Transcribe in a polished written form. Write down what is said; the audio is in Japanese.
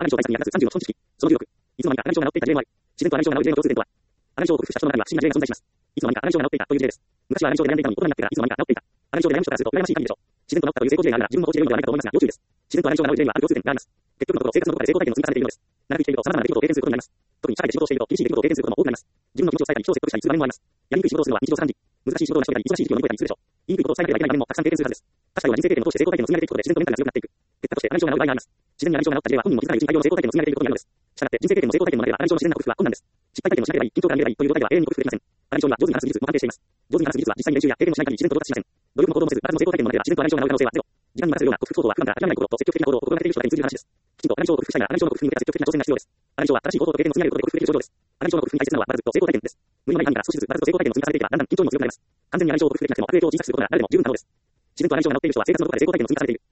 アラミ賞対策に役立つ30の基本知識。その16。いつの間にかアラミ賞が治っていた事例もある。自然とアラミ賞が治る事例の共通点とは。アラミ賞を克服した人の中には不思議な事例が存在します。いつの間にかアラミ賞が治っていたという事例です。昔はアラミ賞で悩んでいたのに大人になってからいつの間にか治っていた。アラミ賞で悩む人からすると羨ましい限りでしょう。自然と治ったという成功事例があるなら自分も落ちているのではないかと思いますが要注意です。自然とアラミ賞が治る事例にはある共通点があります。結局のところ生活のどこかで成功体験の積み重ねているのです。長引いていると様々な出来事を経験することになります。特に社会で仕事をしていると厳しい出来事を経験することも多くなります。自分の気持ちを伝えたり人を説得したりする場面もあります。やりにくい仕事をするのは日常茶飯事。難しい仕事を成し遂げたり忙しい時期を乗り越えたりするでしょう。言いにくいことを伝えなければいけない場面もたくさん経験するはずです。確かには人生経験を通して成功体験の積み上げていくことで自然とメンタルが強くなっていく。結果としてアラミ症が治る場合があります。自然にアラミ症が治った事例は本人も気づかないうちに大量の成功体験の積み上げていくことになるのです。したがって人生経験も成功体験もなければアラミ症の自然な克服は困難です。失敗体験をしなければいい、緊張から逃げればいいという状態では永遠に克服できません。アラミ症には上手に話す技術も関係しています。上手に話す技術は実際に練習や経験をしない限り自然と到達しません。努力も行動もせず、誰も成功体験もなければ自然とアラミ症が治る可能性はゼロ。時間に任せるような克服行動は普段から諦めないことと積極的な行動を心がけている人だけに通じる話です。きちんとアラミ症を克服したいならアラミ症の克服に向けた積極的な挑戦が必要です。アラミ症は新しい行動と経験の積み上げることで克服できる症状です。アラミ症の克服に大切なのはまずずっと成功体験です。無理のない範囲から少しずつまずずっと成功体験の積み重ねていけばだんだん緊張にも強くなります。完全にアラミ症を克服できなくても悪影響を小さくすることが誰でも十分可能です。自然とアラミ症が治っている人は生活のどこかで成功体験の積み重ねている。